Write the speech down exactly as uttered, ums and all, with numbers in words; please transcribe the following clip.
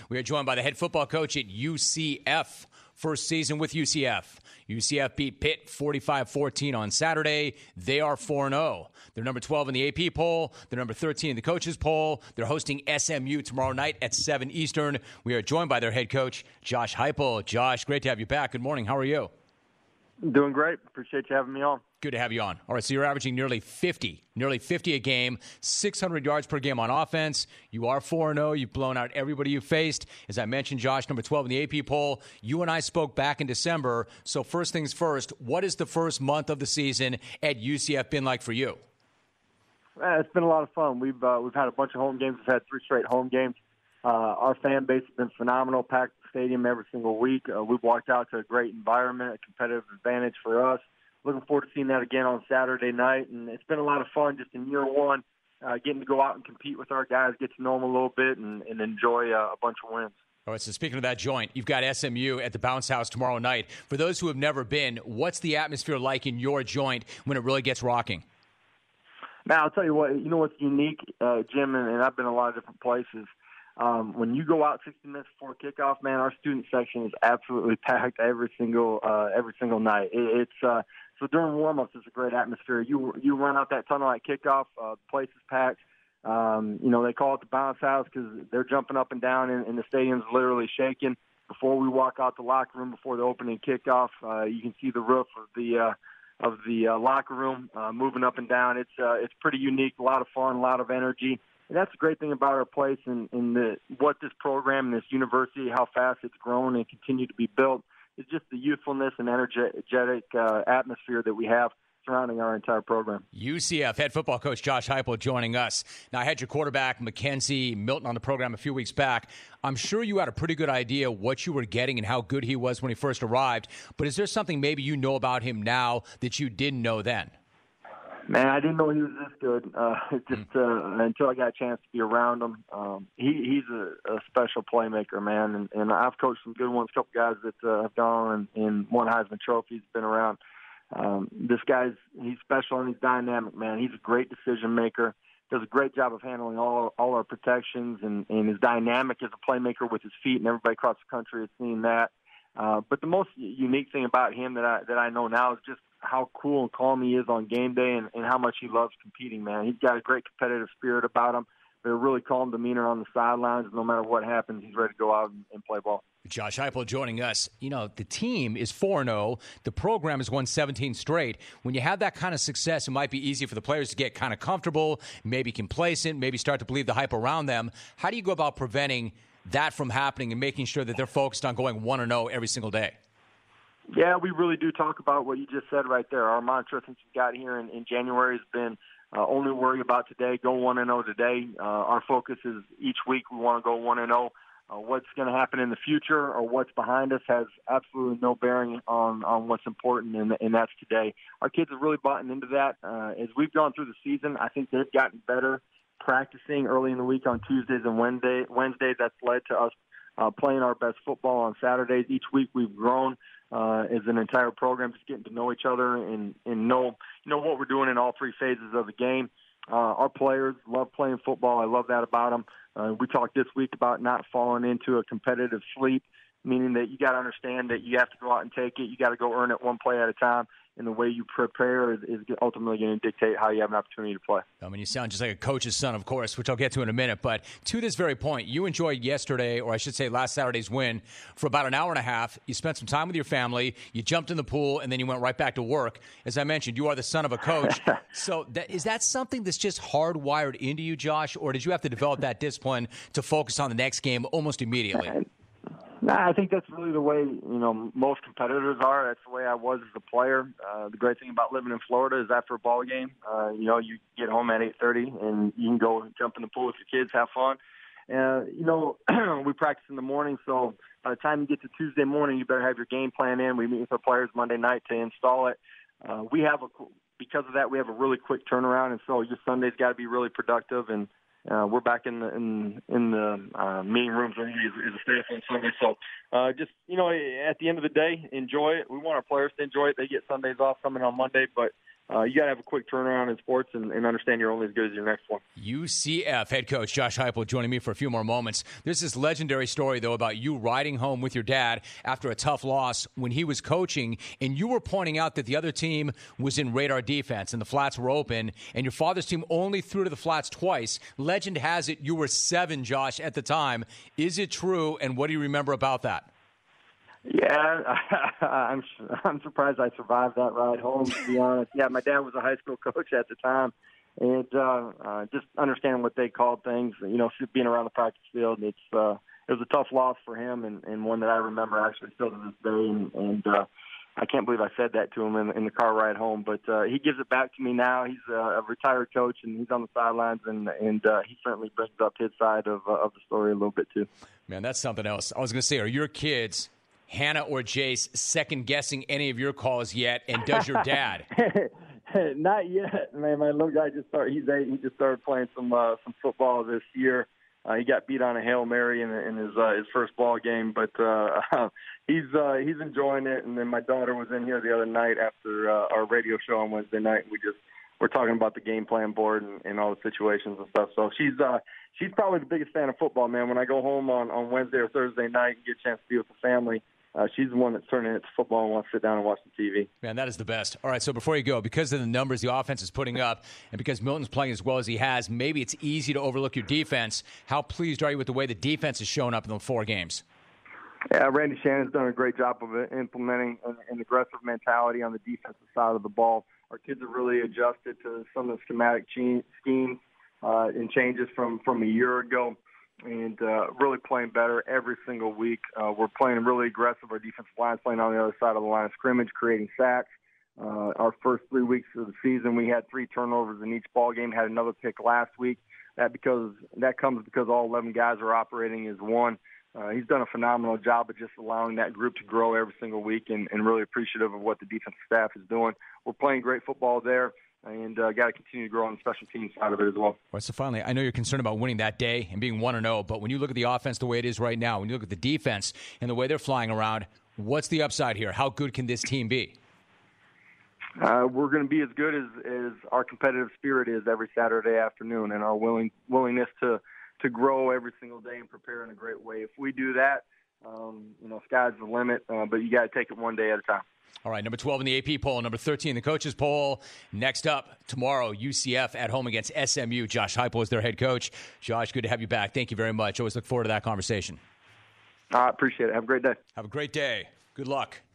We are joined by the head football coach at U C F. First season with U C F. U C F beat Pitt forty-five fourteen on Saturday. They are four and oh. They're number twelve in the A P poll. They're number thirteen in the coaches poll. They're hosting S M U tomorrow night at seven Eastern. We are joined by their head coach, Josh Heupel. Josh, great to have you back. Good morning. How are you? Doing great. Appreciate you having me on. Good to have you on. All right, so you're averaging nearly fifty, nearly fifty a game, six hundred yards per game on offense. You are four and oh. You've blown out everybody you faced. As I mentioned, Josh, number twelve in the A P poll. You and I spoke back in December. So first things first, what has the first month of the season at U C F been like for you? Uh, it's been a lot of fun. We've uh, we've had a bunch of home games. We've had three straight home games. Uh, our fan base has been phenomenal. Packed the stadium every single week. Uh, we've walked out to a great environment, a competitive advantage for us. Looking forward to seeing that again on Saturday night. And it's been a lot of fun just in year one, uh, getting to go out and compete with our guys, get to know them a little bit, and, and enjoy uh, a bunch of wins. All right, so speaking of that joint, you've got S M U at the Bounce House tomorrow night. For those who have never been, what's the atmosphere like in your joint when it really gets rocking? Now, I'll tell you what, you know what's unique, uh, Jim, and, and I've been a lot of different places. Um, when you go out sixty minutes before kickoff, man, our student section is absolutely packed every single uh, every single night. It, it's uh, so during warm-ups, it's a great atmosphere. You you run out that tunnel at kickoff, uh, the place is packed. Um, you know, they call it the Bounce House because they're jumping up and down, and, and the stadium's literally shaking. Before we walk out the locker room, before the opening kickoff, uh, you can see the roof of the uh, of the uh, locker room uh, moving up and down. It's uh, it's pretty unique, a lot of fun, a lot of energy. And that's the great thing about our place and, and the, what this program and this university, how fast it's grown and continue to be built, is just the youthfulness and energetic uh, atmosphere that we have surrounding our entire program. U C F head football coach Josh Heupel joining us. Now, I had your quarterback, Mackenzie Milton, on the program a few weeks back. I'm sure you had a pretty good idea what you were getting and how good he was when he first arrived. But is there something maybe you know about him now that you didn't know then? Man, I didn't know he was this good. Uh, just uh, until I got a chance to be around him. Um, he, he's a, a special playmaker, man, and, and I've coached some good ones. A couple guys that uh, have gone and, and won Heisman trophies, been around. Um, this guy's he's special and he's dynamic, man. He's a great decision maker. Does a great job of handling all all our protections, and, and is dynamic as a playmaker with his feet. And everybody across the country has seen that. Uh, but the most unique thing about him that I that I know now is just how cool and calm he is on game day, and, and how much he loves competing, man. He's got a great competitive spirit about him, but a really calm demeanor on the sidelines. No matter what happens, he's ready to go out and, and play ball. Josh Heupel joining us. You know, the team is four and oh. The program has won seventeen straight. When you have that kind of success, it might be easy for the players to get kind of comfortable, maybe complacent, maybe start to believe the hype around them. How do you go about preventing that from happening and making sure that they're focused on going one and oh every single day? Yeah, we really do talk about what you just said right there. Our mantra since we got here in, in January has been uh, only worry about today, go one and oh today. Uh, our focus is each week we want to go one and oh. Uh, what's going to happen in the future or what's behind us has absolutely no bearing on, on what's important, and, and that's today. Our kids have really bought into that. Uh, as we've gone through the season, I think they've gotten better practicing early in the week on Tuesdays and Wednesday, Wednesdays. That's led to us uh, playing our best football on Saturdays. Each week we've grown uh, as an entire program, just getting to know each other and, and know, you know what we're doing in all three phases of the game. Uh, our players love playing football. I love that about them. Uh, we talked this week about not falling into a competitive sleep, meaning that you got to understand that you have to go out and take it. You got to go earn it one play at a time. And the way you prepare is, is ultimately going to dictate how you have an opportunity to play. I mean, you sound just like a coach's son, of course, which I'll get to in a minute. But to this very point, you enjoyed yesterday, or I should say last Saturday's win, for about an hour and a half. You spent some time with your family. You jumped in the pool, and then you went right back to work. As I mentioned, you are the son of a coach. So that, is that something that's just hardwired into you, Josh, or did you have to develop that discipline to focus on the next game almost immediately? Nah, I think that's really the way, you know, most competitors are. That's the way I was as a player. Uh, the great thing about living in Florida is after a ball game, uh, you know, you get home at eight thirty and you can go jump in the pool with your kids, have fun. Uh, you know, we practice in the morning, so by the time you get to Tuesday morning, you better have your game plan in. We meet with our players Monday night to install it. Uh, we have a, because of that, we have a really quick turnaround, and so just Sunday's got to be really productive. And Uh, we're back in the in, in the uh, meeting rooms as, as a staff on Sunday. So uh, just, you know, at the end of the day, enjoy it. We want our players to enjoy it. They get Sundays off coming on Monday, but uh, you got to have a quick turnaround in sports and, and understand you're only as good as your next one. U C F head coach Josh Heupel joining me for a few more moments. There's this legendary story, though, about you riding home with your dad after a tough loss when he was coaching, and you were pointing out that the other team was in radar defense and the flats were open, and your father's team only threw to the flats twice. Legend has it you were seven, Josh, at the time. Is it true, and what do you remember about that? Yeah, I'm I'm surprised I survived that ride home, to be honest. Yeah, my dad was a high school coach at the time, and uh, uh, just understanding what they called things, you know, being around the practice field, it's uh, it was a tough loss for him, and, and one that I remember actually still to this day, and, and uh, I can't believe I said that to him in, in the car ride home, but uh, he gives it back to me now. He's a retired coach, and he's on the sidelines, and, and uh, he certainly brings up his side of, uh, of the story a little bit too. Man, that's something else. I was going to say, are your kids, Hannah or Jace, second-guessing any of your calls yet? And does your dad? Not yet, man. My little guy just started. He's eight. He just started playing some uh, some football this year. Uh, he got beat on a Hail Mary in, in his uh, his first ball game, but uh, he's uh, he's enjoying it. And then my daughter was in here the other night after uh, our radio show on Wednesday night, and we just we're talking about the game plan board and, and all the situations and stuff. So she's uh, she's probably the biggest fan of football, man. When I go home on, on Wednesday or Thursday night and get a chance to be with the family, Uh, she's the one that's turning it to football and wants to sit down and watch the T V. Man, that is the best. All right, so before you go, because of the numbers the offense is putting up and because Milton's playing as well as he has, maybe it's easy to overlook your defense. How pleased are you with the way the defense has shown up in the four games? Yeah, Randy Shannon's done a great job of implementing an, an aggressive mentality on the defensive side of the ball. Our kids have really adjusted to some of the schematic schemes uh, and changes from, from a year ago. And uh, really playing better every single week. Uh, we're playing really aggressive. Our defensive line's playing on the other side of the line of scrimmage, creating sacks. Uh, our first three weeks of the season, we had three turnovers in each ball game. Had another pick last week. That because that comes because all eleven guys are operating as one. Uh, he's done a phenomenal job of just allowing that group to grow every single week, and, and really appreciative of what the defensive staff is doing. We're playing great football there. And uh, got to continue to grow on the special teams side of it as well. All right, so finally, I know you're concerned about winning that day and being one and oh, but when you look at the offense the way it is right now, when you look at the defense and the way they're flying around, what's the upside here? How good can this team be? Uh, we're going to be as good as, as our competitive spirit is every Saturday afternoon, and our willing willingness to, to grow every single day and prepare in a great way. If we do that, um, you know, sky's the limit, uh, but you got to take it one day at a time. All right, number twelve in the A P poll, number thirteen in the coaches poll. Next up, tomorrow, U C F at home against S M U. Josh Heupel is their head coach. Josh, good to have you back. Thank you very much. Always look forward to that conversation. I appreciate it. Have a great day. Have a great day. Good luck.